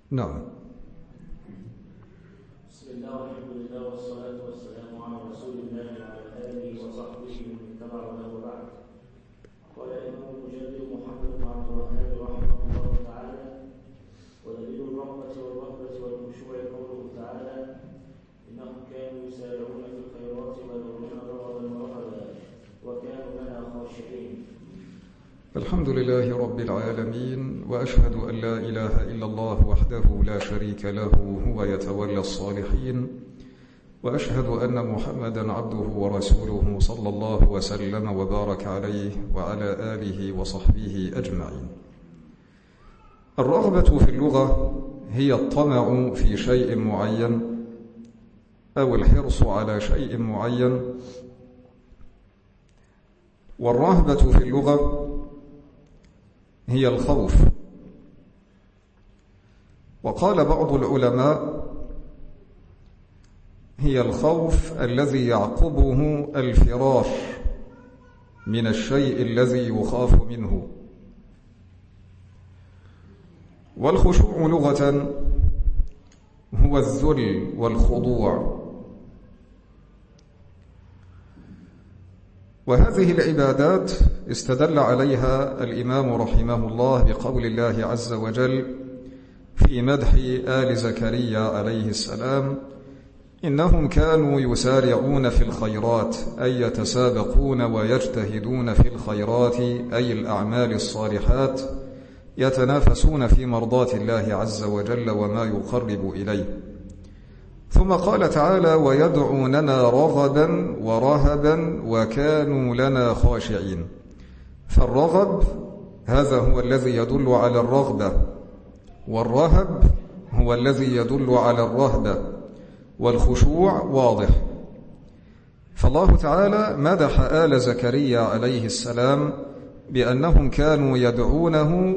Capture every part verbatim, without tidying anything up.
نعم. بسم الله والحمد لله والصلاة والسلام على رسول الله وعلى آله وصحبه ومن اتبع له بعد. قال الإمام المجدد محمد بن عبد الوهاب رحمه الله تعالى: ودليل الرغبة والرهبة والخشوع قوله تعالى: إنهم كانوا يسارعون في الخيرات ويدعون رغبا ورهبا وكانوا لنا خاشعين. الحمد لله رب العالمين، وأشهد أن لا إله إلا الله وحده لا شريك له هو يتولى الصالحين، وأشهد أن محمدا عبده ورسوله صلى الله وسلم وبارك عليه وعلى آله وصحبه أجمعين. الرغبة في اللغة هي الطمع في شيء معين أو الحرص على شيء معين، والرهبة في اللغة هي الخوف. وقال بعض العلماء: هي الخوف الذي يعقبه الفرار من الشيء الذي يخاف منه. والخشوع لغة هو الذل والخضوع. وهذه العبادات استدل عليها الإمام رحمه الله بقول الله عز وجل في مدح آل زكريا عليه السلام: إنهم كانوا يسارعون في الخيرات، أي يتسابقون ويجتهدون في الخيرات أي الأعمال الصالحات، يتنافسون في مرضاة الله عز وجل وما يقرب إليه. ثم قال تعالى: ويدعوننا رغبا ورهبا وكانوا لنا خاشعين. فالرغب هذا هو الذي يدل على الرغبة، والرهب هو الذي يدل على الرهبة، والخشوع واضح. فالله تعالى مدح آل زكريا عليه السلام بأنهم كانوا يدعونه،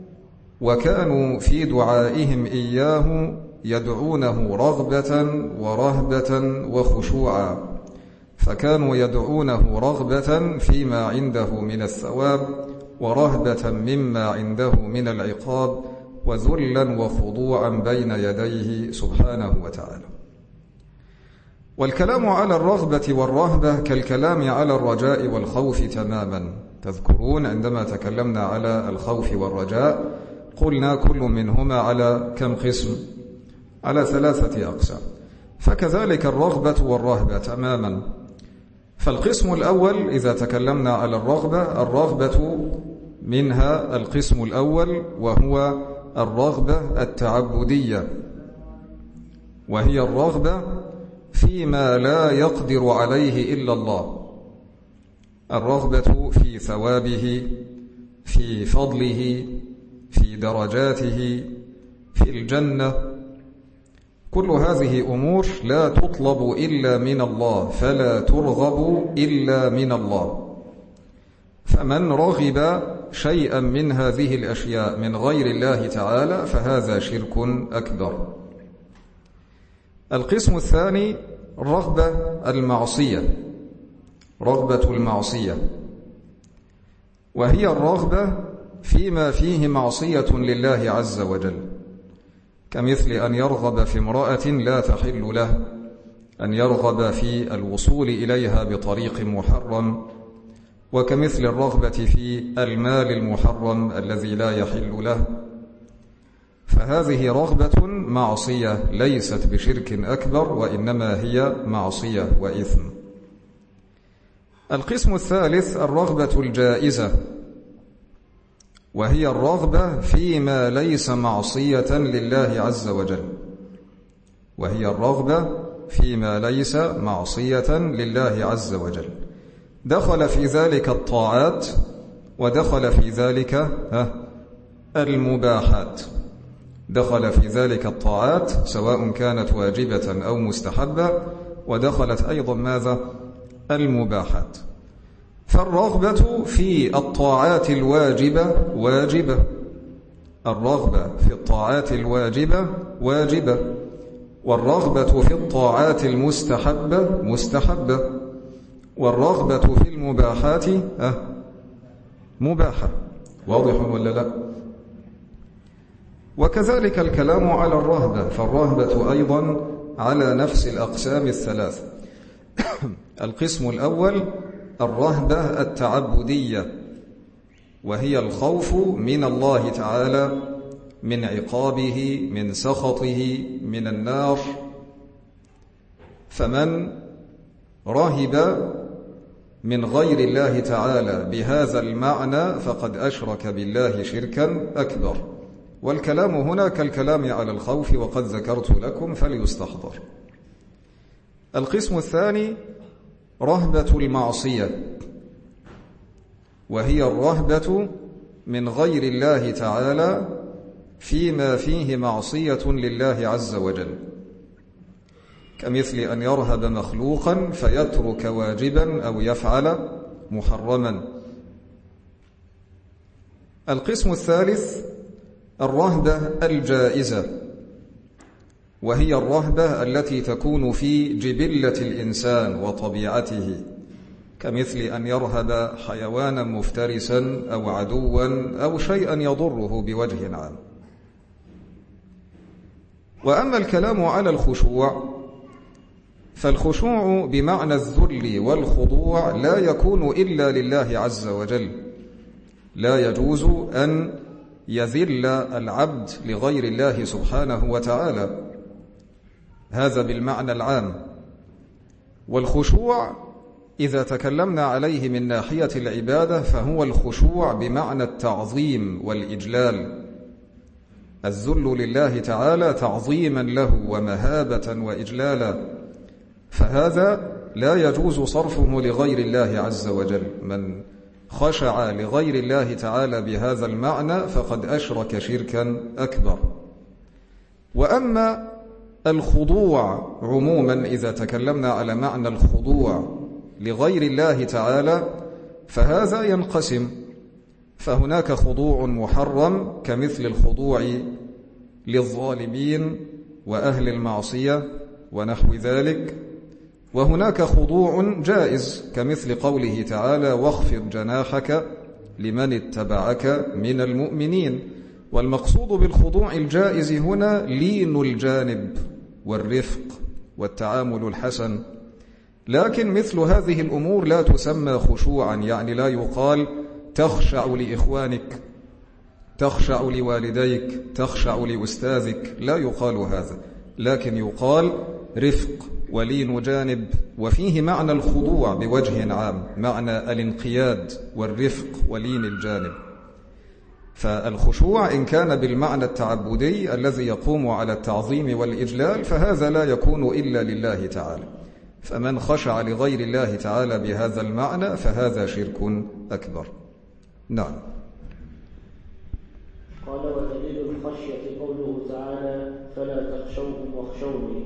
وكانوا في دعائهم إياه يدعونه رغبة ورهبة وخشوعا. فكانوا يدعونه رغبة فيما عنده من الثواب، ورهبة مما عنده من العقاب، وذلا وخضوعا بين يديه سبحانه وتعالى. والكلام على الرغبة والرهبة كالكلام على الرجاء والخوف تماما. تذكرون عندما تكلمنا على الخوف والرجاء قلنا كل منهما على كم قسم؟ على ثلاثة أقسام. فكذلك الرغبة والرهبة تماما. فالقسم الأول إذا تكلمنا على الرغبة، الرغبة منها القسم الأول وهو الرغبة التعبدية، وهي الرغبة فيما لا يقدر عليه إلا الله، الرغبة في ثوابه، في فضله، في درجاته، في الجنة. كل هذه أمور لا تطلب إلا من الله، فلا ترغب إلا من الله. فمن رغب شيئا من هذه الأشياء من غير الله تعالى فهذا شرك أكبر. القسم الثاني الرغبة المعصية، رغبة المعصية، وهي الرغبة فيما فيه معصية لله عز وجل، كمثل أن يرغب في امرأة لا تحل له، أن يرغب في الوصول إليها بطريق محرم، وكمثل الرغبة في المال المحرم الذي لا يحل له. فهذه رغبة معصية ليست بشرك أكبر، وإنما هي معصية وإثم. القسم الثالث الرغبة الجائزة، وهي الرغبة فيما ليس معصية لله عز وجل، وهي الرغبة فيما ليس معصية لله عز وجل. دخل في ذلك الطاعات، ودخل في ذلك المباحات. دخل في ذلك الطاعات سواء كانت واجبة أو مستحبة، ودخلت أيضا ماذا؟ المباحات. فالرغبة في الطاعات الواجبة واجبة، الرغبة في الطاعات الواجبة واجبة، والرغبة في الطاعات المستحبة مستحبة، والرغبة في المباحات مباحة. واضح ولا لا؟ وكذلك الكلام على الرهبة، فالرهبة أيضا على نفس الأقسام الثلاث. القسم الأول الرهبة التعبدية، وهي الخوف من الله تعالى، من عقابه، من سخطه، من النار. فمن رهب من غير الله تعالى بهذا المعنى فقد أشرك بالله شركا أكبر. والكلام هنا كالكلام على الخوف، وقد ذكرت لكم فليستحضر. القسم الثاني رهبة المعصية، وهي الرهبة من غير الله تعالى فيما فيه معصية لله عز وجل، كمثل أن يرهب مخلوقا فيترك واجبا أو يفعل محرما. القسم الثالث الرهبة الجائزة، وهي الرهبة التي تكون في جبلة الإنسان وطبيعته، كمثل أن يرهب حيوانا مفترسا أو عدوا أو شيئا يضره بوجه عام. وأما الكلام على الخشوع فالخشوع بمعنى الذل والخضوع لا يكون إلا لله عز وجل. لا يجوز أن يذل العبد لغير الله سبحانه وتعالى، هذا بالمعنى العام. والخشوع إذا تكلمنا عليه من ناحية العبادة فهو الخشوع بمعنى التعظيم والإجلال، الذل لله تعالى تعظيما له ومهابة وإجلالا، فهذا لا يجوز صرفه لغير الله عز وجل. من خشع لغير الله تعالى بهذا المعنى فقد أشرك شركا أكبر. وأما الخضوع عموما، إذا تكلمنا على معنى الخضوع لغير الله تعالى فهذا ينقسم، فهناك خضوع محرم كمثل الخضوع للظالمين وأهل المعصية ونحو ذلك، وهناك خضوع جائز كمثل قوله تعالى واخفض جناحك لمن اتبعك من المؤمنين. والمقصود بالخضوع الجائز هنا لين الجانب والرفق والتعامل الحسن. لكن مثل هذه الأمور لا تسمى خشوعا، يعني لا يقال تخشع لإخوانك، تخشع لوالديك، تخشع لأستاذك، لا يقال هذا، لكن يقال رفق ولين جانب، وفيه معنى الخضوع بوجه عام، معنى الانقياد والرفق ولين الجانب. فالخشوع إن كان بالمعنى التعبدي الذي يقوم على التعظيم والإجلال فهذا لا يكون إلا لله تعالى، فمن خشع لغير الله تعالى بهذا المعنى فهذا شرك أكبر. نعم. قال ودليل الخشية قوله تعالى فلا تخشوهم واخشوني.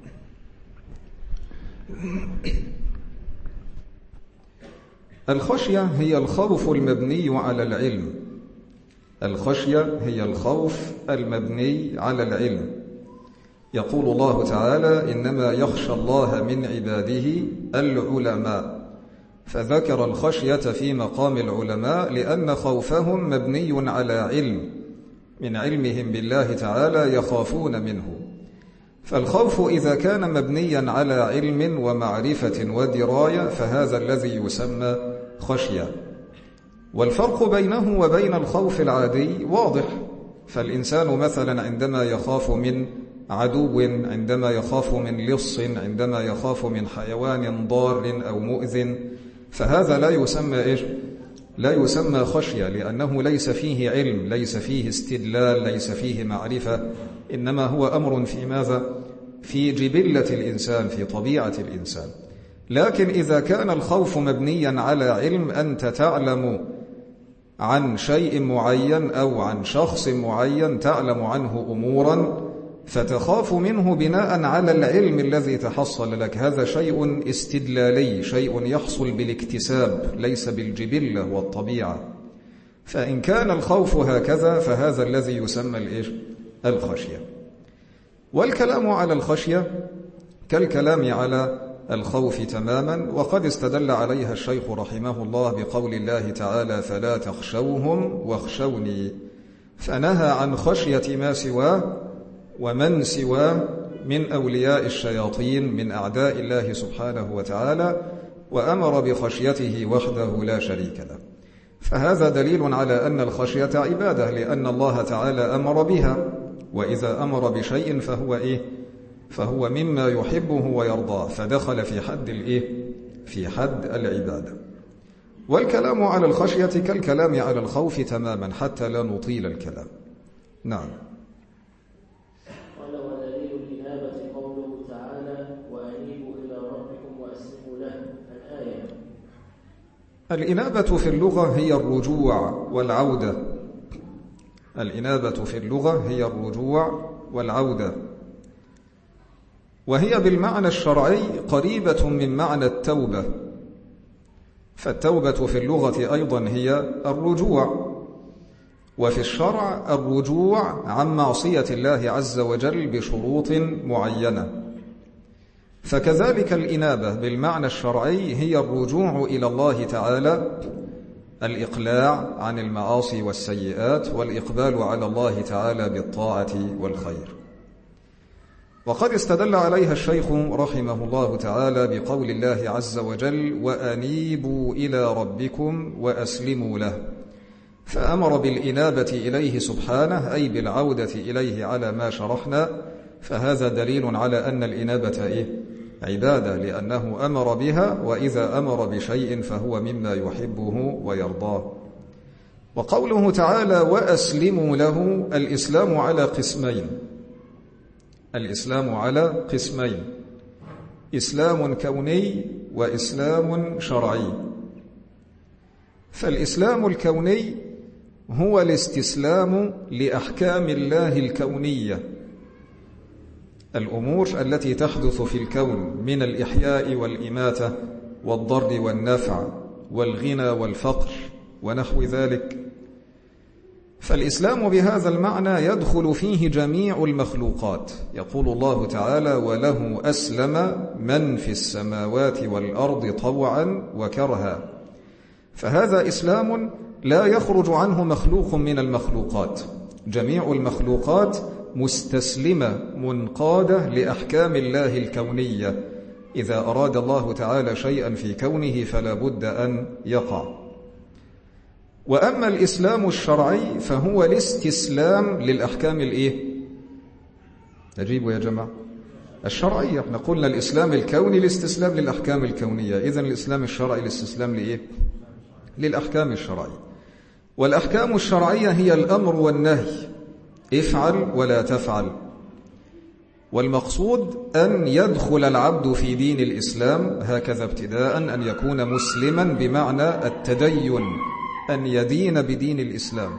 الخشية هي الخوف المبني على العلم، الخشية هي الخوف المبني على العلم. يقول الله تعالى إنما يخشى الله من عباده العلماء، فذكر الخشية في مقام العلماء لأن خوفهم مبني على علم، من علمهم بالله تعالى يخافون منه. فالخوف إذا كان مبنيا على علم ومعرفة ودراية فهذا الذي يسمى خشية. والفرق بينه وبين الخوف العادي واضح، فالإنسان مثلا عندما يخاف من عدو، عندما يخاف من لص، عندما يخاف من حيوان ضار أو مؤذن، فهذا لا يسمى إيش؟ لا يسمى خشية، لأنه ليس فيه علم، ليس فيه استدلال، ليس فيه معرفة، إنما هو أمر في ماذا؟ في جبلة الإنسان، في طبيعة الإنسان. لكن إذا كان الخوف مبنيا على علم، أنت تعلم عن شيء معين أو عن شخص معين، تعلم عنه أمورا فتخاف منه بناء على العلم الذي تحصل لك، هذا شيء استدلالي، شيء يحصل بالاكتساب ليس بالجبلة والطبيعة. فإن كان الخوف هكذا فهذا الذي يسمى الإيش؟ الخشية. والكلام على الخشية كالكلام على الخوف تماما، وقد استدل عليها الشيخ رحمه الله بقول الله تعالى فلا تخشوهم واخشوني. فنهى عن خشية ما سواه ومن سواه من أولياء الشياطين من أعداء الله سبحانه وتعالى، وأمر بخشيته وحده لا شريك له. فهذا دليل على أن الخشية عبادة، لأن الله تعالى أمر بها، وإذا أمر بشيء فهو إيه؟ فهو مما يحبه ويرضاه، فدخل في حد الإيه؟ في حد العبادة. والكلام على الخشية كالكلام على الخوف تماما حتى لا نطيل الكلام. نعم. قال ودليل الإنابة قوله تعالى وأنيبوا إلى ربكم وأسلموا له الآية. الإنابة في اللغة هي الرجوع والعودة. الإنابة في اللغة هي الرجوع والعودة، وهي بالمعنى الشرعي قريبة من معنى التوبة. فالتوبة في اللغة أيضا هي الرجوع، وفي الشرع الرجوع عن معصية الله عز وجل بشروط معينة. فكذلك الإنابة بالمعنى الشرعي هي الرجوع إلى الله تعالى، الإقلاع عن المعاصي والسيئات والإقبال على الله تعالى بالطاعة والخير. وقد استدل عليها الشيخ رحمه الله تعالى بقول الله عز وجل وأنيبوا إلى ربكم وأسلموا له، فأمر بالإنابة إليه سبحانه أي بالعودة إليه على ما شرحنا. فهذا دليل على أن الإنابة إيه؟ عبادة، لأنه أمر بها، وإذا أمر بشيء فهو مما يحبه ويرضاه. وقوله تعالى وأسلموا له، الإسلام على قسمين. الإسلام على قسمين: إسلام كوني وإسلام شرعي. فالإسلام الكوني هو الاستسلام لأحكام الله الكونية، الأمور التي تحدث في الكون من الإحياء والإماتة والضر والنفع والغنى والفقر ونحو ذلك. فالإسلام بهذا المعنى يدخل فيه جميع المخلوقات. يقول الله تعالى وله أسلم من في السماوات والأرض طوعا وكرها. فهذا إسلام لا يخرج عنه مخلوق من المخلوقات، جميع المخلوقات مستسلمة منقادة لأحكام الله الكونية. إذا أراد الله تعالى شيئا في كونه فلا بد أن يقع. وأما الإسلام الشرعي فهو الاستسلام للأحكام الإيه؟ تجيبوا يا جماعة؟ الشرعية. احنا قلنا الإسلام الكوني الاستسلام للأحكام الكونية، إذن الإسلام الشرعي الاستسلام لإيه؟ للأحكام الشرعية. والأحكام الشرعية هي الأمر والنهي، افعل ولا تفعل. والمقصود أن يدخل العبد في دين الإسلام هكذا ابتداء، أن يكون مسلما بمعنى التدين، أن يدين بدين الإسلام،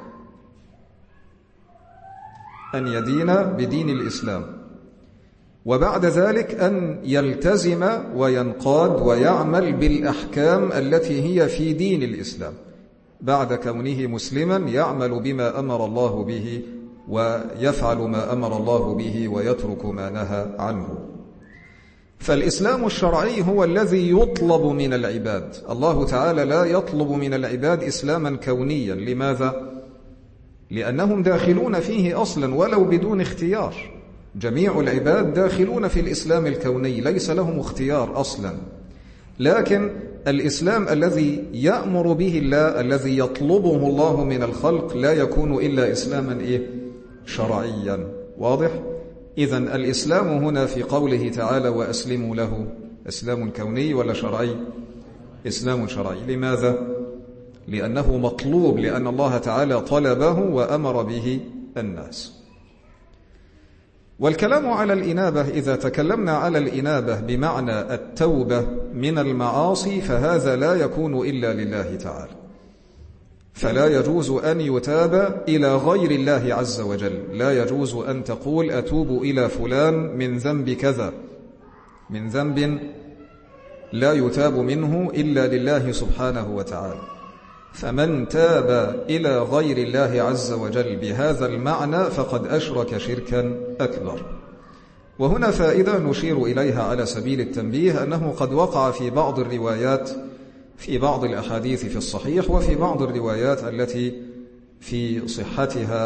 أن يدين بدين الإسلام. وبعد ذلك أن يلتزم وينقاد ويعمل بالأحكام التي هي في دين الإسلام. بعد كونه مسلما يعمل بما أمر الله به ويفعل ما أمر الله به ويترك ما نهى عنه. فالإسلام الشرعي هو الذي يطلب من العباد. الله تعالى لا يطلب من العباد إسلاما كونيا. لماذا؟ لأنهم داخلون فيه أصلا ولو بدون اختيار. جميع العباد داخلون في الإسلام الكوني، ليس لهم اختيار أصلا. لكن الإسلام الذي يأمر به الله، الذي يطلبه الله من الخلق، لا يكون إلا إسلاما إيه؟ شرعيا. واضح؟ إذن الإسلام هنا في قوله تعالى وأسلموا له إسلام كوني ولا شرعي؟ إسلام شرعي. لماذا؟ لأنه مطلوب، لأن الله تعالى طلبه وأمر به الناس. والكلام على الإنابة، إذا تكلمنا على الإنابة بمعنى التوبة من المعاصي، فهذا لا يكون إلا لله تعالى. فلا يجوز أن يتاب إلى غير الله عز وجل. لا يجوز أن تقول أتوب إلى فلان من ذنب كذا، من ذنب لا يتاب منه إلا لله سبحانه وتعالى. فمن تاب إلى غير الله عز وجل بهذا المعنى فقد أشرك شركا أكبر. وهنا فائدة نشير إليها على سبيل التنبيه، أنه قد وقع في بعض الروايات، في بعض الأحاديث في الصحيح وفي بعض الروايات التي في صحتها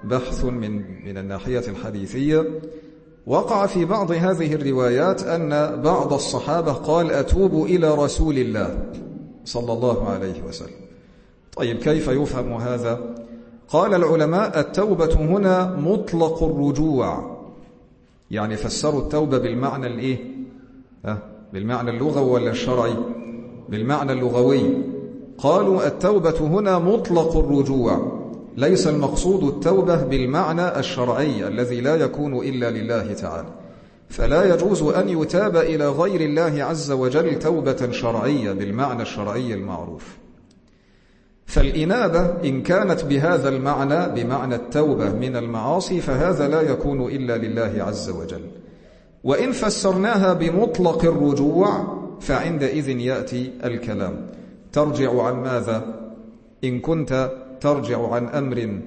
بحث من من الناحية الحديثية. وقع في بعض هذه الروايات أن بعض الصحابة قال أتوب إلى رسول الله صلى الله عليه وسلم. طيب كيف يفهم هذا؟ قال العلماء التوبة هنا مطلق الرجوع، يعني فسروا التوبة بالمعنى الإيه؟ ها؟ بالمعنى اللغوي ولا الشرعي؟ بالمعنى اللغوي. قالوا التوبة هنا مطلق الرجوع، ليس المقصود التوبة بالمعنى الشرعي الذي لا يكون إلا لله تعالى، فلا يجوز أن يتاب إلى غير الله عز وجل توبة شرعية بالمعنى الشرعي المعروف. فالإنابة إن كانت بهذا المعنى بمعنى التوبة من المعاصي فهذا لا يكون إلا لله عز وجل. وإن فسرناها بمطلق الرجوع فعندئذ يأتي الكلام ترجع عن ماذا؟ إن كنت ترجع عن أمر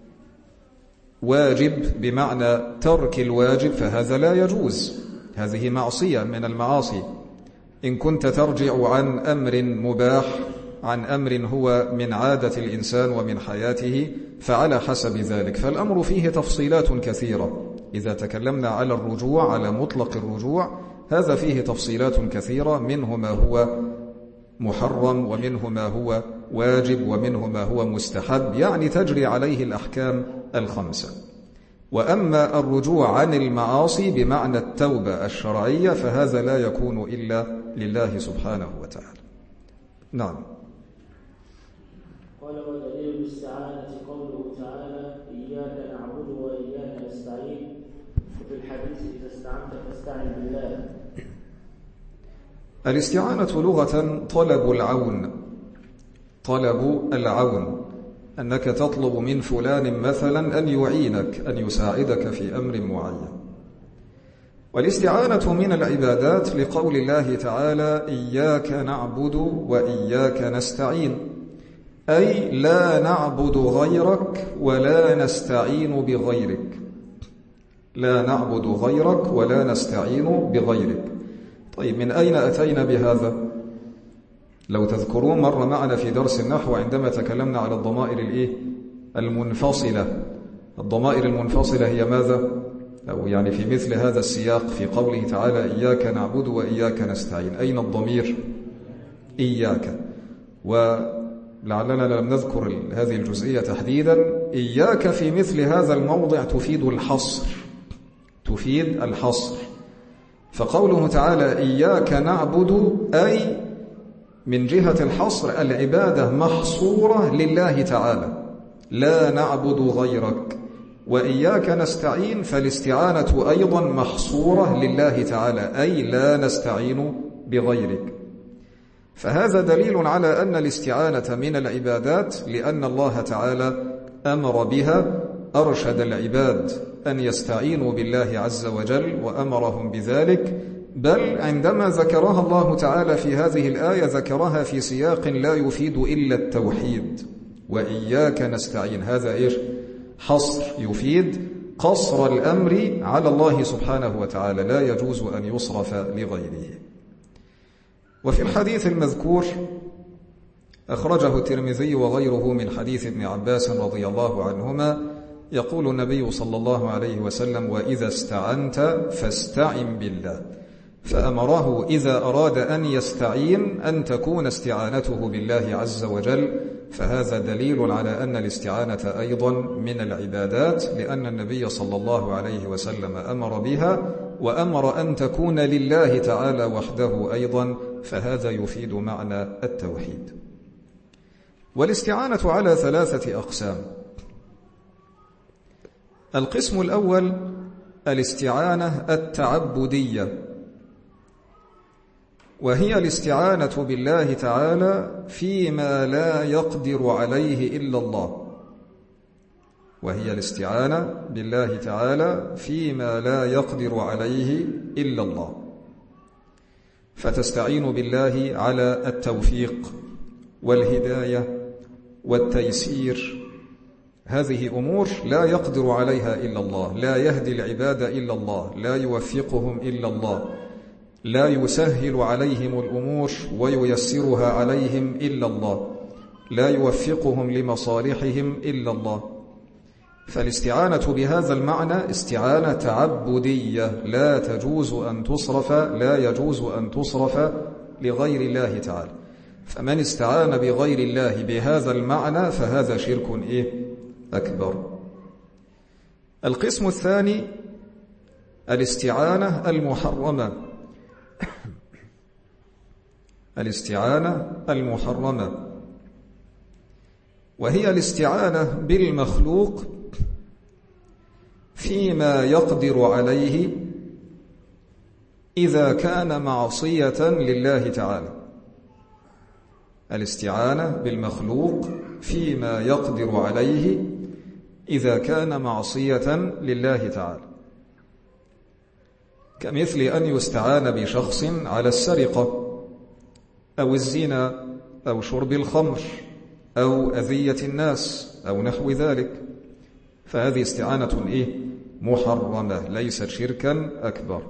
واجب بمعنى ترك الواجب فهذا لا يجوز، هذه معصية من المعاصي. إن كنت ترجع عن أمر مباح، عن أمر هو من عادة الإنسان ومن حياته، فعلى حسب ذلك. فالأمر فيه تفصيلات كثيرة. إذا تكلمنا على الرجوع، على مطلق الرجوع، هذا فيه تفصيلات كثيرة، منه ما هو محرم ومنه ما هو واجب ومنه ما هو مستحب، يعني تجري عليه الأحكام الخمسة. وأما الرجوع عن المعاصي بمعنى التوبة الشرعية فهذا لا يكون إلا لله سبحانه وتعالى. نعم. قال ودليل الاستعانة قوله تعالى إياك نعبد وإياك نستعين، وفي الحديث إذا استعنت فاستعن بالله. الاستعانة لغة طلب العون، طلب العون، أنك تطلب من فلان مثلا أن يعينك، أن يساعدك في أمر معين. والاستعانة من العبادات لقول الله تعالى إياك نعبد وإياك نستعين، أي لا نعبد غيرك ولا نستعين بغيرك، لا نعبد غيرك ولا نستعين بغيرك. طيب من أين أتينا بهذا؟ لو تذكرون مر معنا في درس النحو عندما تكلمنا على الضمائر الإيه؟ المنفصلة. الضمائر المنفصلة هي ماذا؟ أو يعني في مثل هذا السياق في قوله تعالى إياك نعبد وإياك نستعين، أين الضمير؟ إياك. ولعلنا لم نذكر هذه الجزئية تحديدا. إياك في مثل هذا الموضع تفيد الحصر، تفيد الحصر. فقوله تعالى إياك نعبد أي من جهة الحصر العبادة محصورة لله تعالى، لا نعبد غيرك. وإياك نستعين فالاستعانة أيضا محصورة لله تعالى، أي لا نستعين بغيرك. فهذا دليل على أن الاستعانة من العبادات، لأن الله تعالى أمر بها، أرشد العباد أن يستعينوا بالله عز وجل وأمرهم بذلك. بل عندما ذكرها الله تعالى في هذه الآية ذكرها في سياق لا يفيد إلا التوحيد، وإياك نستعين، هذا إيش؟ حصر يفيد قصر الأمر على الله سبحانه وتعالى، لا يجوز أن يصرف لغيره. وفي الحديث المذكور أخرجه الترمذي وغيره من حديث ابن عباس رضي الله عنهما، يقول النبي صلى الله عليه وسلم وإذا استعنت فاستعن بالله، فأمره إذا أراد أن يستعين أن تكون استعانته بالله عز وجل. فهذا دليل على أن الاستعانة أيضا من العبادات، لأن النبي صلى الله عليه وسلم أمر بها وأمر أن تكون لله تعالى وحده أيضا، فهذا يفيد معنى التوحيد. والاستعانة على ثلاثة أقسام. القسم الأول الاستعانة التعبدية، وهي الاستعانة بالله تعالى فيما لا يقدر عليه إلا الله، وهي الاستعانة بالله تعالى فيما لا يقدر عليه إلا الله. فتستعين بالله على التوفيق والهداية والتيسير، هذه أمور لا يقدر عليها إلا الله، لا يهدي العباد إلا الله، لا يوفقهم إلا الله، لا يسهل عليهم الأمور وييسرها عليهم إلا الله، لا يوفقهم لمصالحهم إلا الله. فالاستعانة بهذا المعنى استعانة تعبدية لا تجوز أن تصرف لا يجوز أن تصرف لغير الله تعالى. فمن استعان بغير الله بهذا المعنى فهذا شرك إيه؟ أكبر. القسم الثاني الاستعانة المحرمة الاستعانة المحرمة وهي الاستعانة بالمخلوق فيما يقدر عليه إذا كان معصية لله تعالى. الاستعانة بالمخلوق فيما يقدر عليه إذا كان معصية لله تعالى، كمثل أن يستعان بشخص على السرقة أو الزنا أو شرب الخمر أو أذية الناس أو نحو ذلك، فهذه استعانة إيه؟ محرمة ليست شركا أكبر.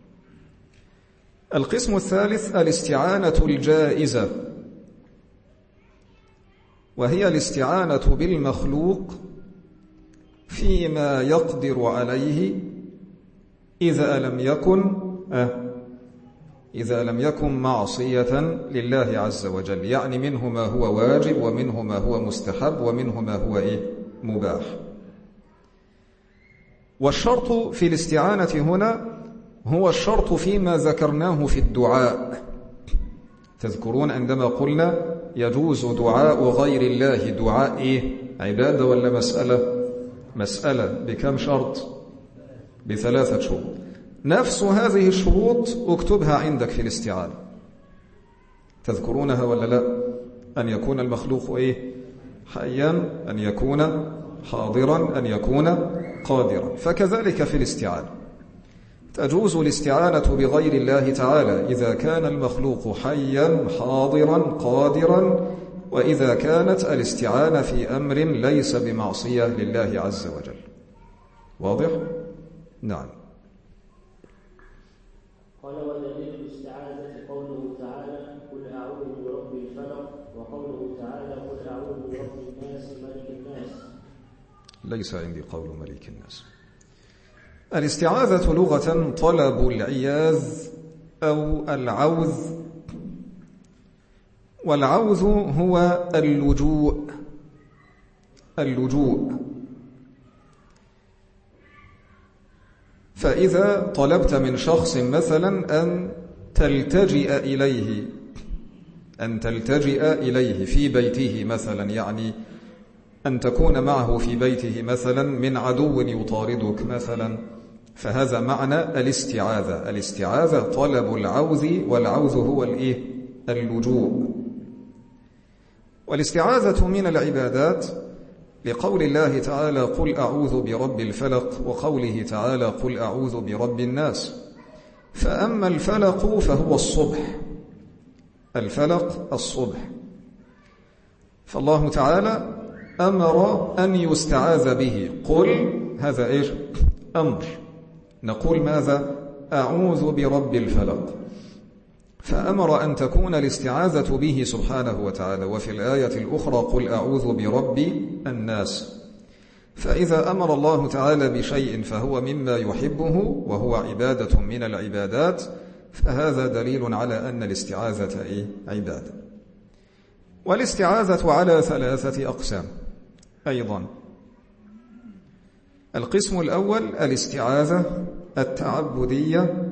القسم الثالث الاستعانة الجائزة، وهي الاستعانة بالمخلوق فيما يقدر عليه إذا لم يكن أه إذا لم يكن معصية لله عز وجل، يعني منه ما هو واجب ومنه ما هو مستحب ومنه ما هو إيه؟ مباح. والشرط في الاستعانة هنا هو الشرط فيما ذكرناه في الدعاء. تذكرون عندما قلنا يجوز دعاء غير الله، دعاء إيه؟ عبادة ولا مسألة؟ مسألة. بكم شرط؟ بثلاثة شروط. نفس هذه الشروط اكتبها عندك في الاستعانة. تذكرونها ولا لا؟ أن يكون المخلوق إيه؟ حيا، أن يكون حاضرا، أن يكون قادرا. فكذلك في الاستعانة تجوز الاستعانة بغير الله تعالى إذا كان المخلوق حيا حاضرا قادرا، وإذا كانت الاستعانة في أمر ليس بمعصية لله عز وجل. واضح؟ نعم. قال ودليل الاستعاذة قوله تعالى قل أعوذ برب الفلق، وقوله تعالى قل أعوذ برب الناس ملك الناس. ليس عندي قول ملك الناس. الاستعاذة لغة طلب العياذ أو العوذ، والعوذ هو اللجوء اللجوء فإذا طلبت من شخص مثلا أن تلتجئ إليه أن تلتجئ إليه في بيته مثلا، يعني أن تكون معه في بيته مثلا من عدو يطاردك مثلا، فهذا معنى الاستعاذة. الاستعاذة طلب العوذ، والعوذ هو الإيه؟ اللجوء. والاستعاذة من العبادات لقول الله تعالى قل أعوذ برب الفلق، وقوله تعالى قل أعوذ برب الناس. فأما الفلق فهو الصبح، الفلق الصبح، فالله تعالى أمر أن يستعاذ به. قل هذا إيش؟ أمر. نقول ماذا؟ أعوذ برب الفلق، فأمر أن تكون الاستعاذة به سبحانه وتعالى. وفي الآية الأخرى قل أعوذ برب الناس. فإذا أمر الله تعالى بشيء فهو مما يحبه وهو عبادة من العبادات، فهذا دليل على أن الاستعاذة إيه؟ عبادة. والاستعاذة على ثلاثة أقسام أيضا. القسم الأول الاستعاذة التعبدية،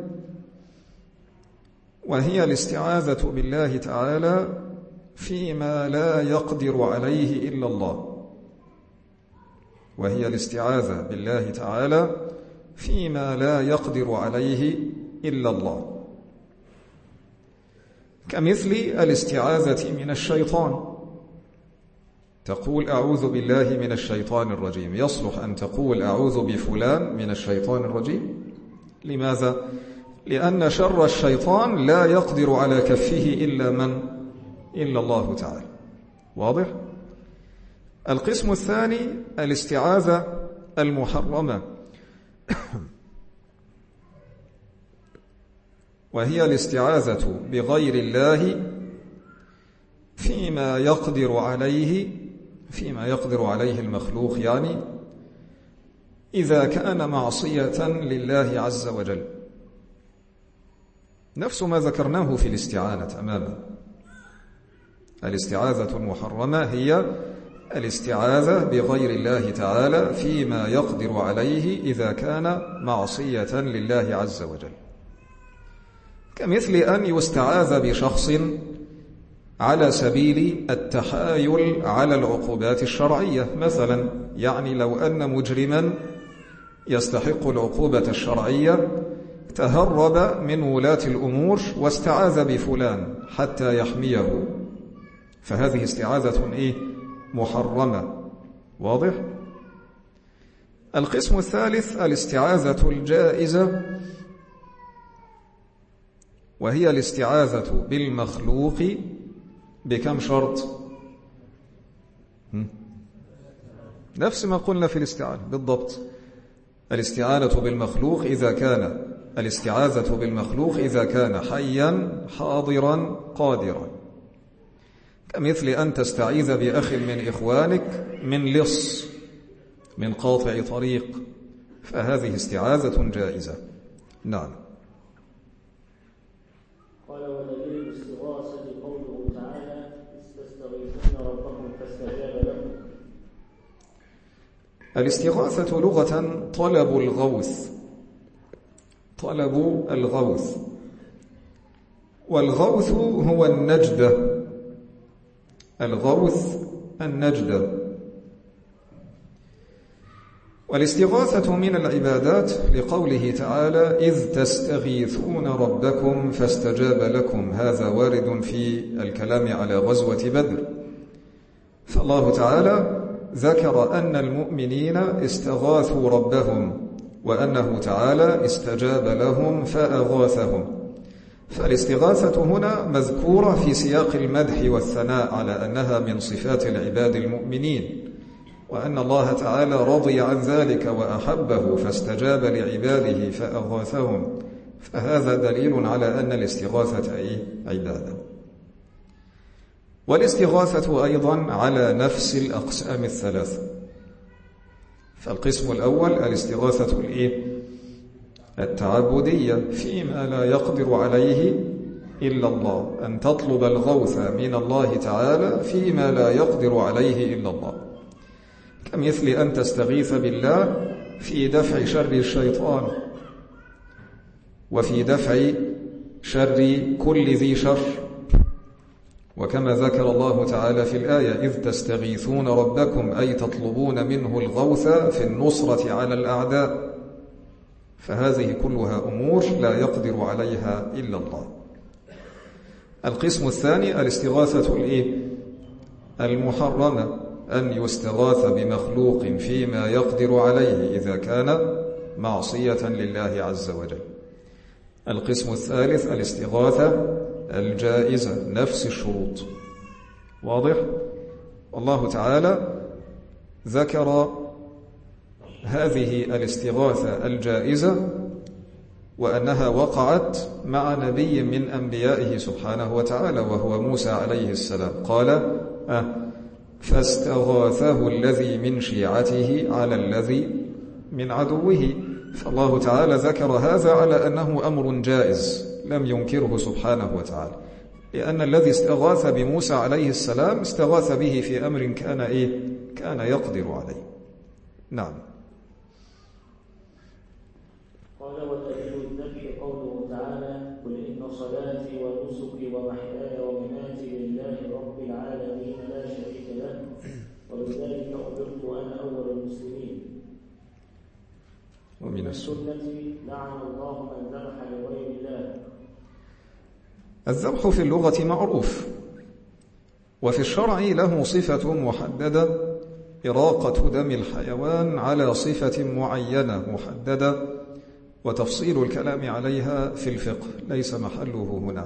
وهي الاستعاذة بالله تعالى فيما لا يقدر عليه إلا الله، وهي الاستعاذة بالله تعالى فيما لا يقدر عليه إلا الله، كمثل الاستعاذة من الشيطان. تقول أعوذ بالله من الشيطان الرجيم. يصلح أن تقول أعوذ بفلان من الشيطان الرجيم. لماذا؟ لأن شر الشيطان لا يقدر على كفه إلا من؟ إلا الله تعالى. واضح؟ القسم الثاني الاستعاذة المحرمة، وهي الاستعاذة بغير الله فيما يقدر عليه فيما يقدر عليه المخلوق، يعني إذا كان معصية لله عز وجل، نفس ما ذكرناه في الاستعانة أمامنا. الاستعاذة المحرمة هي الاستعاذة بغير الله تعالى فيما يقدر عليه إذا كان معصية لله عز وجل، كمثل أن يستعاذ بشخص على سبيل التحايل على العقوبات الشرعية مثلا. يعني لو أن مجرما يستحق العقوبة الشرعية تهرب من ولاة الأمور واستعاذ بفلان حتى يحميه، فهذه استعاذة إيه؟ محرمة. واضح؟ القسم الثالث الاستعاذة الجائزة، وهي الاستعاذة بالمخلوق بكم شرط؟ نفس ما قلنا في الاستعانة بالضبط. الاستعانة بالمخلوق إذا كان الاستعاذة بالمخلوق إذا كان حيا حاضرا قادرا، كمثل أن تستعيذ بأخ من إخوانك من لص من قاطع طريق، فهذه استعاذة جائزة. نعم. قال ودليل الاستغاثة قوله تعالى استستغيثون ربكم فاستجاب لكم. الاستغاثة لغة طلب الغوث، طلب الغوث، والغوث هو النجدة. الغوث النجدة. والاستغاثة من العبادات لقوله تعالى إذ تستغيثون ربكم فاستجاب لكم، هذا وارد في الكلام على غزوة بدر. فالله تعالى ذكر أن المؤمنين استغاثوا ربهم وأنه تعالى استجاب لهم فأغاثهم. فالاستغاثة هنا مذكورة في سياق المدح والثناء على أنها من صفات العباد المؤمنين، وأن الله تعالى رضي عن ذلك وأحبه فاستجاب لعباده فأغاثهم، فهذا دليل على أن الاستغاثة أي عبادة. والاستغاثة أيضا على نفس الأقسام الثلاثة. فالقسم الأول الاستغاثة الإيه؟ التعبدية فيما لا يقدر عليه إلا الله، أن تطلب الغوث من الله تعالى فيما لا يقدر عليه إلا الله، كمثل أن تستغيث بالله في دفع شر الشيطان وفي دفع شر كل ذي شر، وكما ذكر الله تعالى في الآية إذ تستغيثون ربكم أي تطلبون منه الغوث في النصرة على الأعداء، فهذه كلها أمور لا يقدر عليها إلا الله. القسم الثاني الاستغاثة الإيه؟ المحرمة، أن يستغاث بمخلوق فيما يقدر عليه إذا كان معصية لله عز وجل. القسم الثالث الاستغاثة الجائزة، نفس الشروط. واضح؟ والله تعالى ذكر هذه الاستغاثة الجائزة وأنها وقعت مع نبي من أنبيائه سبحانه وتعالى وهو موسى عليه السلام. قال أه فاستغاثه الذي من شيعته على الذي من عدوه. فالله تعالى ذكر هذا على أنه أمر جائز لم ينكره سبحانه وتعالى، لأن الذي استغاث بموسى عليه السلام استغاث به في أمر كان إيه؟ كان يقدر عليه. نعم. قال ودليل الذبح قوله تعالى قل إن صلاتي ونسكي ومحياي ومماتي لله رب العالمين لا شريك له وبذلك أمرت وأنا أول المسلمين. ومن السنة لعن الله من ذبح لغير الله. الذبح في اللغة معروف، وفي الشرع له صفة محددة، إراقة دم الحيوان على صفة معينة محددة، وتفصيل الكلام عليها في الفقه ليس محله هنا.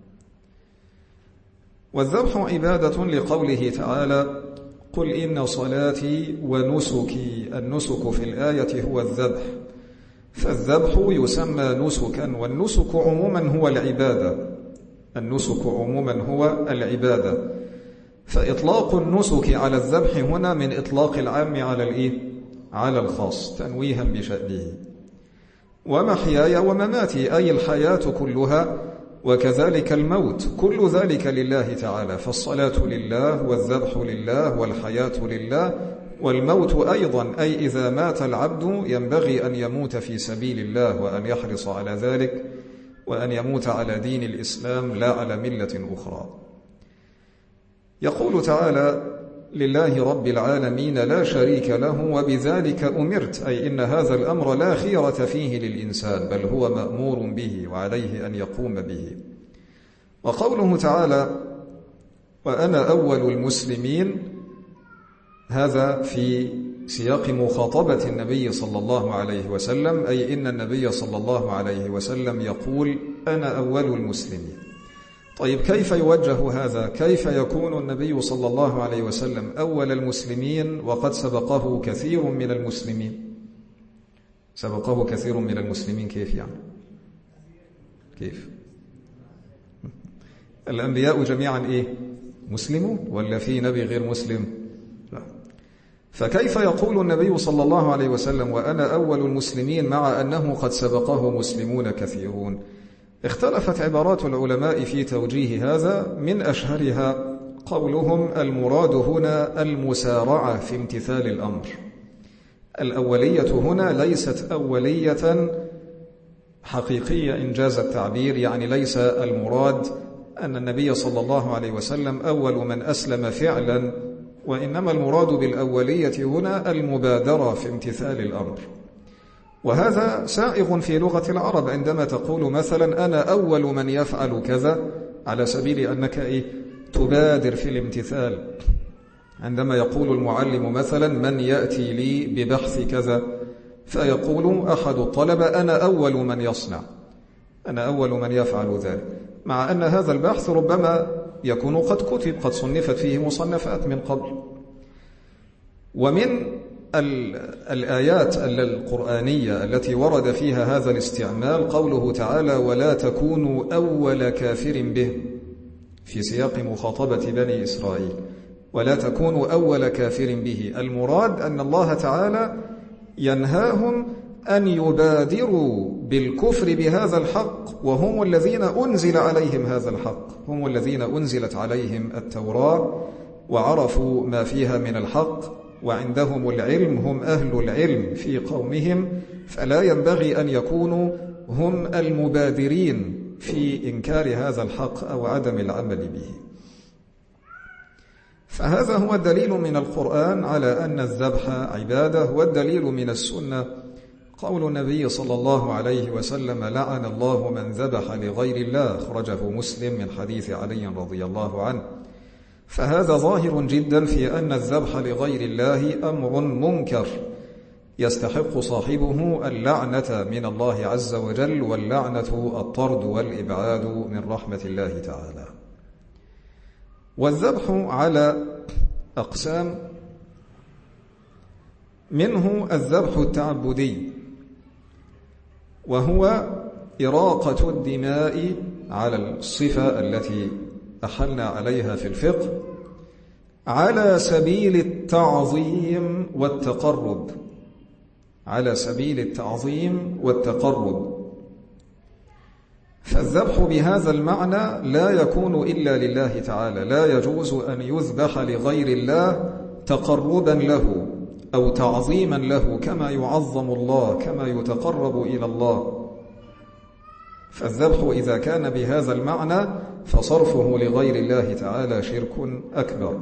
والذبح عبادة لقوله تعالى قل إن صلاتي ونسكي. النسك في الآية هو الذبح، فالذبح يسمى نسكا، والنسك عموما هو العبادة. النسك عموما هو العبادة، فإطلاق النسك على الذبح هنا من إطلاق العام على الإيه؟ على الخاص تنويها بشأنه. ومحياي ومماتي أي الحياة كلها وكذلك الموت كل ذلك لله تعالى، فالصلاة لله والذبح لله والحياة لله والموت أيضا، أي إذا مات العبد ينبغي أن يموت في سبيل الله وأن يحرص على ذلك وأن يموت على دين الإسلام لا على ملة أخرى. يقول تعالى: لله رب العالمين لا شريك له وبذلك أمرت، أي إن هذا الأمر لا خيرة فيه للإنسان بل هو مأمور به وعليه أن يقوم به. وقوله تعالى: وأنا أول المسلمين، هذا في سياق مخاطبة النبي صلى الله عليه وسلم، أي إن النبي صلى الله عليه وسلم يقول: أنا أول المسلمين. طيب كيف يوجه هذا؟ كيف يكون النبي صلى الله عليه وسلم أول المسلمين وقد سبقه كثير من المسلمين؟ سبقه كثير من المسلمين كيف يعني؟ كيف؟ الأنبياء جميعا إيه؟ مسلمون ولا في نبي غير مسلم؟ لا. فكيف يقول النبي صلى الله عليه وسلم وأنا أول المسلمين مع أنه قد سبقه مسلمون كثيرون؟ اختلفت عبارات العلماء في توجيه هذا، من أشهرها قولهم: المراد هنا المسارعة في امتثال الأمر. الأولية هنا ليست أولية حقيقية إنجاز التعبير، يعني ليس المراد أن النبي صلى الله عليه وسلم أول من أسلم فعلا، وإنما المراد بالأولية هنا المبادرة في امتثال الأمر. وهذا سائغ في لغة العرب، عندما تقول مثلا أنا أول من يفعل كذا، على سبيل أنك إيه؟ تبادر في الامتثال. عندما يقول المعلم مثلا من يأتي لي ببحث كذا، فيقول أحد الطلبة أنا أول من يصنع، أنا أول من يفعل ذلك، مع أن هذا البحث ربما يكون قد كتب، قد صنفت فيه مصنفات من قبل. ومن الآيات القرآنية التي ورد فيها هذا الاستعمال قوله تعالى: ولا تكونوا أول كافر به، في سياق مخاطبة بني إسرائيل، ولا تكونوا أول كافر به. المراد أن الله تعالى ينهاهم أن يبادروا بالكفر بهذا الحق، وهم الذين أنزل عليهم هذا الحق، هم الذين أنزلت عليهم التوراة وعرفوا ما فيها من الحق وعندهم العلم، هم أهل العلم في قومهم، فلا ينبغي أن يكونوا هم المبادرين في إنكار هذا الحق أو عدم العمل به. فهذا هو الدليل من القرآن على أن الذبح عبادة، والدليل من السنة قول النبي صلى الله عليه وسلم: لعن الله من ذبح لغير الله، أخرجه مسلم من حديث علي رضي الله عنه. فهذا ظاهر جدا في أن الذبح لغير الله أمر منكر يستحق صاحبه اللعنة من الله عز وجل، واللعنة الطرد والإبعاد من رحمة الله تعالى. والذبح على أقسام، منه الذبح التعبدي، وهو إراقة الدماء على الصفة التي أحلنا عليها في الفقه على سبيل التعظيم والتقرب، على سبيل التعظيم والتقرب. فالذبح بهذا المعنى لا يكون إلا لله تعالى، لا يجوز أن يذبح لغير الله تقربا له أو تعظيما له كما يعظم الله، كما يتقرب إلى الله. فالذبح إذا كان بهذا المعنى فصرفه لغير الله تعالى شرك أكبر.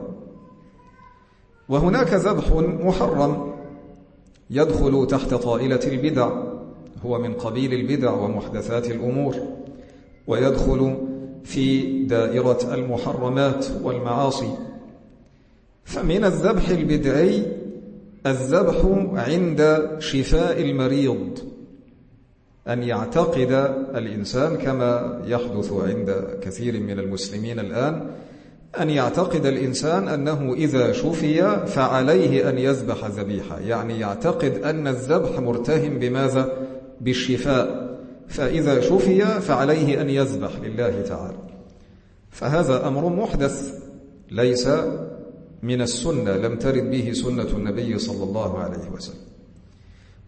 وهناك ذبح محرم يدخل تحت طائلة البدع، هو من قبيل البدع ومحدثات الأمور، ويدخل في دائرة المحرمات والمعاصي. فمن الذبح البدعي الذبح عند شفاء المريض، أن يعتقد الإنسان كما يحدث عند كثير من المسلمين الآن، أن يعتقد الإنسان أنه إذا شفي فعليه أن يذبح ذبيحة، يعني يعتقد أن الذبح مرتهن بماذا؟ بالشفاء، فإذا شفي فعليه أن يذبح لله تعالى. فهذا أمر محدث ليس من السنة، لم ترد به سنة النبي صلى الله عليه وسلم.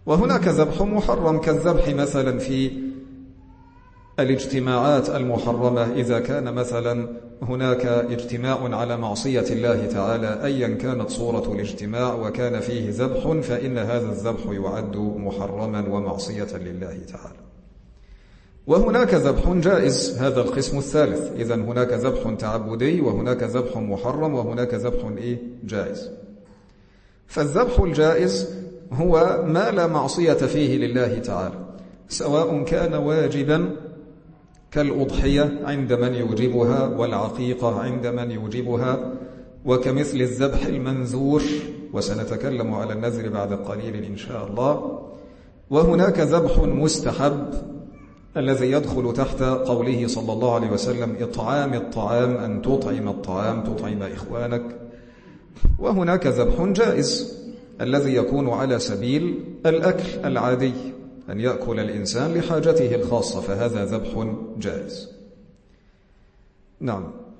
وهناك ذبح محرم كالذبح مثلا في الاجتماعات المحرمة، إذا كان مثلا هناك اجتماع على معصية الله تعالى أيا كانت صورة الاجتماع وكان فيه ذبح، فإن هذا الذبح يعد محرما ومعصية لله تعالى. وهناك ذبح جائز، هذا القسم الثالث. إذن هناك ذبح تعبدي وهناك ذبح محرم وهناك ذبح إيه؟ جائز. فالذبح الجائز هو ما لا معصية فيه لله تعالى، سواء كان واجبا كالأضحية عند من يوجبها والعقيقة عند من يوجبها، وكمثل الذبح المنذور، وسنتكلم على النذر بعد قليل إن شاء الله. وهناك ذبح مستحب الذي يدخل تحت قوله صلى الله عليه وسلم إطعام الطعام، أن تطعم الطعام تطعم إخوانك. وهناك ذبح جائز الذي يكون على سبيل الأكل العادي، أن يأكل الإنسان لحاجته الخاصة، فهذا ذبح جائز. نعم.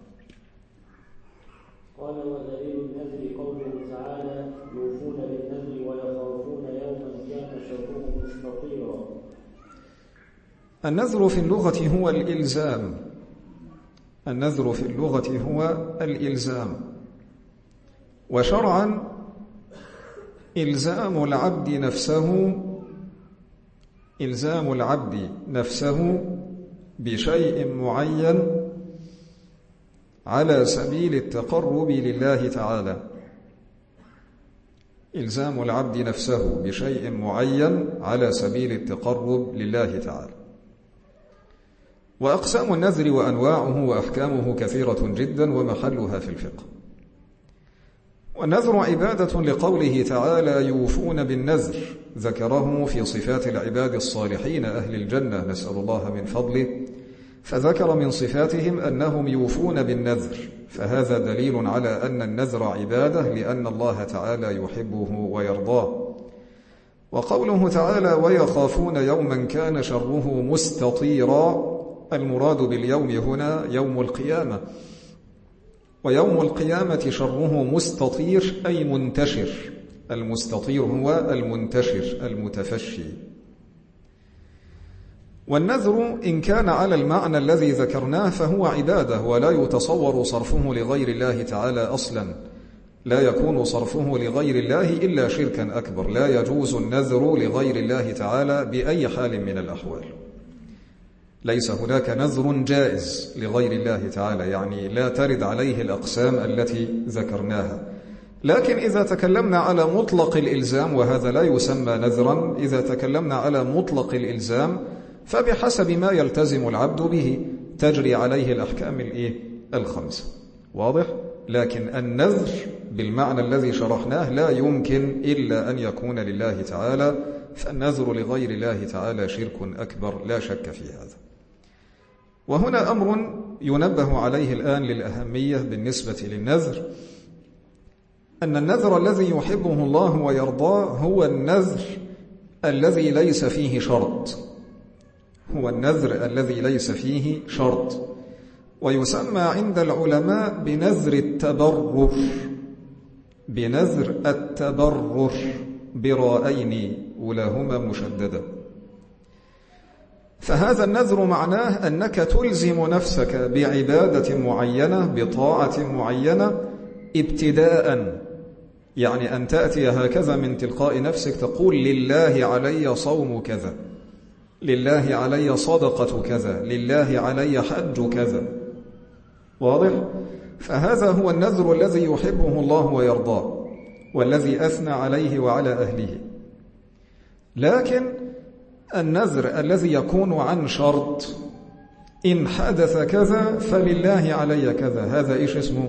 قال ودليل النذر قوله تعالى يوفون بالنذر ويخافون يوما كان شره مستطيرا. النذر في اللغة هو الإلزام، النذر في اللغة هو الإلزام، وشرعا إلزام العبد نفسه إلزام العبد نفسه بشيء معين على سبيل التقرب لله تعالى. إلزام العبد نفسه بشيء معين على سبيل التقرب لله تعالى. وأقسام النذر وأنواعه وأحكامه كثيرة جدا ومحلها في الفقه. والنذر عبادة لقوله تعالى يوفون بالنذر، ذكره في صفات العباد الصالحين أهل الجنة، نسأل الله من فضله، فذكر من صفاتهم أنهم يوفون بالنذر، فهذا دليل على أن النذر عبادة لأن الله تعالى يحبه ويرضاه. وقوله تعالى ويخافون يوما كان شره مستطيرا، المراد باليوم هنا يوم القيامة، ويوم القيامة شره مستطير أي منتشر، المستطير هو المنتشر المتفشي. والنذر إن كان على المعنى الذي ذكرناه فهو عبادة، ولا يتصور صرفه لغير الله تعالى أصلا، لا يكون صرفه لغير الله إلا شركا أكبر، لا يجوز النذر لغير الله تعالى بأي حال من الأحوال. ليس هناك نذر جائز لغير الله تعالى، يعني لا ترد عليه الأقسام التي ذكرناها. لكن إذا تكلمنا على مطلق الإلزام، وهذا لا يسمى نذرا، إذا تكلمنا على مطلق الإلزام فبحسب ما يلتزم العبد به تجري عليه الأحكام الإيه؟ الخمسة. واضح؟ لكن النذر بالمعنى الذي شرحناه لا يمكن إلا أن يكون لله تعالى، فالنذر لغير الله تعالى شرك أكبر لا شك في هذا. وهنا أمر ينبه عليه الآن للأهمية بالنسبة للنذر، أن النذر الذي يحبه الله ويرضاه هو النذر الذي ليس فيه شرط، هو النذر الذي ليس فيه شرط، ويسمى عند العلماء بنذر التبرر، بنذر التبرر براءين أولاهما مشددة. فهذا النذر معناه أنك تلزم نفسك بعبادة معينة بطاعة معينة ابتداء، يعني أن تأتي هكذا من تلقاء نفسك تقول لله علي صوم كذا، لله علي صدقة كذا، لله علي حج كذا. واضح؟ فهذا هو النذر الذي يحبه الله ويرضاه والذي أثنى عليه وعلى أهله. لكن النذر الذي يكون عن شرط، إن حدث كذا فلله علي كذا، هذا إيش اسمه؟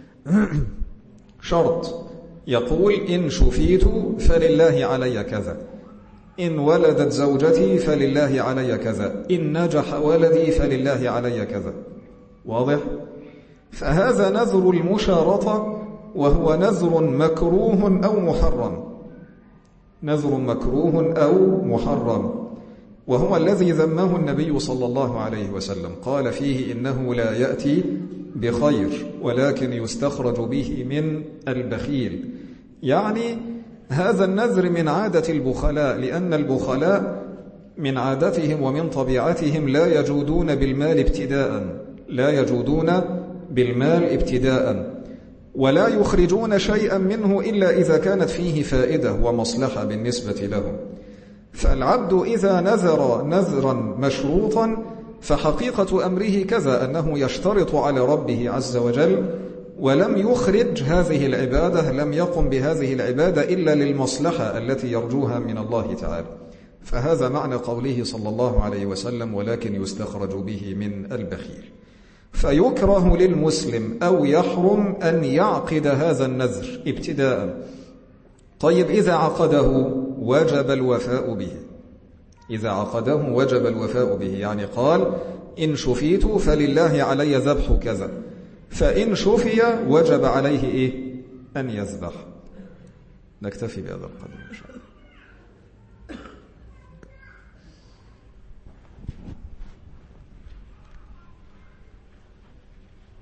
شرط، يقول إن شفيت فلله علي كذا، إن ولدت زوجتي فلله علي كذا، إن نجح ولدي فلله علي كذا. واضح؟ فهذا نذر المشارطة، وهو نذر مكروه أو محرم، نذر مكروه أو محرم، وهو الذي ذمه النبي صلى الله عليه وسلم، قال فيه إنه لا يأتي بخير ولكن يستخرج به من البخيل، يعني هذا النذر من عادة البخلاء، لأن البخلاء من عادتهم ومن طبيعتهم لا يجودون بالمال ابتداء لا يجودون بالمال ابتداء ولا يخرجون شيئا منه إلا إذا كانت فيه فائدة ومصلحة بالنسبة لهم. فالعبد إذا نذر نذرا مشروطا فحقيقة أمره كذا، أنه يشترط على ربه عز وجل ولم يخرج هذه العبادة، لم يقم بهذه العبادة إلا للمصلحة التي يرجوها من الله تعالى. فهذا معنى قوله صلى الله عليه وسلم: ولكن يستخرج به من البخيل. فيكره للمسلم أو يحرم أن يعقد هذا النذر ابتداء. طيب إذا عقده وجب الوفاء به، إذا عقده وجب الوفاء به، يعني قال: إن شفيت فلله علي ذبح كذا، فإن شفي وجب عليه إيه؟ أن يذبح. نكتفي بهذا القدر إن شاء الله.